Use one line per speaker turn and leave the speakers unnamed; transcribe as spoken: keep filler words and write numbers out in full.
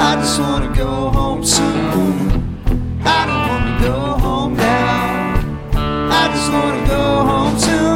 I just wanna go home soon. I don't wanna go home now. I just wanna go home soon.